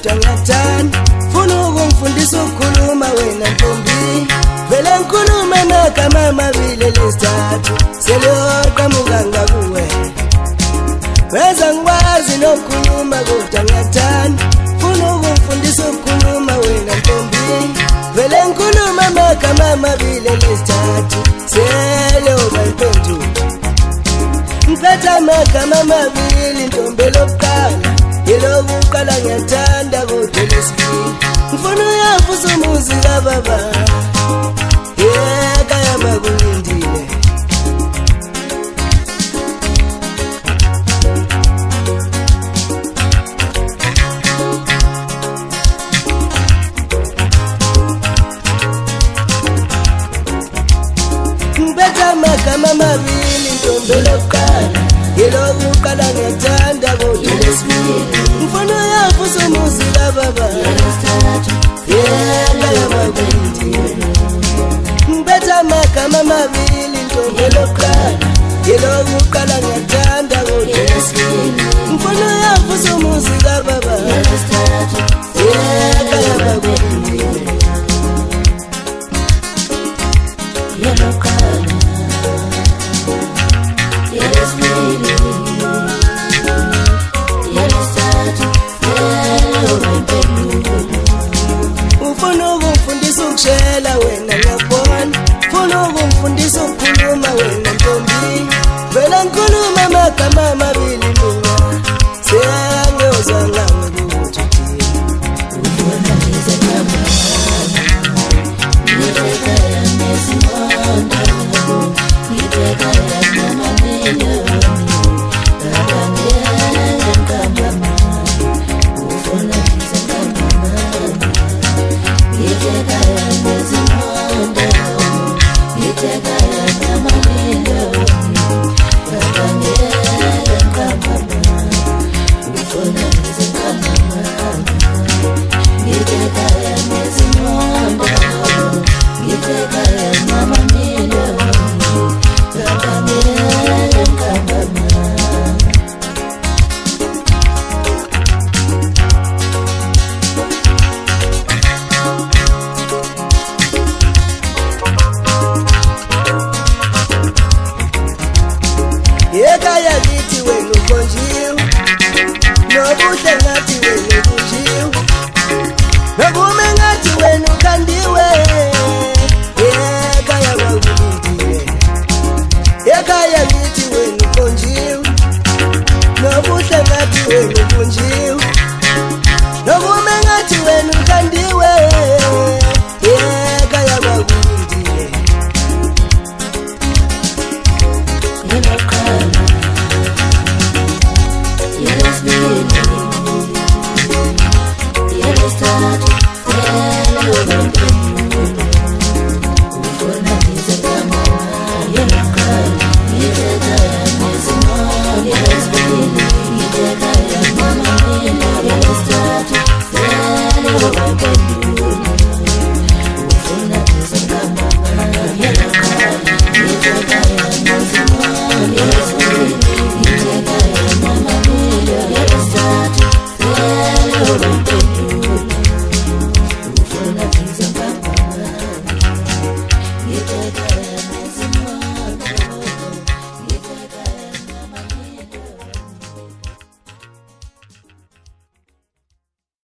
kodwa ngiyathanda funa ukungifundisa ukukhuluma wena ntombi vele ngikhulume amagama amabili lesithathu seliyoqhamuka ngakuwe weza ngikwazi nokukhuluma kodwa ngiyathanda funa ukungifundisa ukukhuluma wena ntombi vele ngikhuluma amagama amabili lesithathu seliyoba impendulo ngiphethe amagama amabili ntombi lokuqala yelokuqala ngiyathanda kodwa lesibili ngifuna uyavusa umuzi kababa kaya bakulindile ngiphethe amagama amabili ntombi lokuqala yelokuqala ngiyathanda kodwa lesibili ngifuna uyavusa umuzi kababa kaya bakulindile ngiphethe amagama amabili ntombi lokuqala yelokuqala ngiyathanda kodwa lesibili ngifuna uyavusa umuzi kababa kaya bakulindile ufuna ukungifundisa ukushela wena ngiyakubona ufuna ukungifundisa ukukhuluma wena ntombi vele ngikhuluma amagama amabili mina sengiyozwa ngangikuthi ufuna ngizekama ngiyekaya nesimonda ngiyekaya namamenya ekaya kithi wena ukhonjiwe nobuhle ngathi wena ubunjiwe nokume ngathi wena ukhandiwe ekaya bakulindile ekaya kithi wena ukhonjiwe nobuhle ngathi wena ubunjiwe nokume ngathi wena ukhandiwe ekaya bakulindile Yes,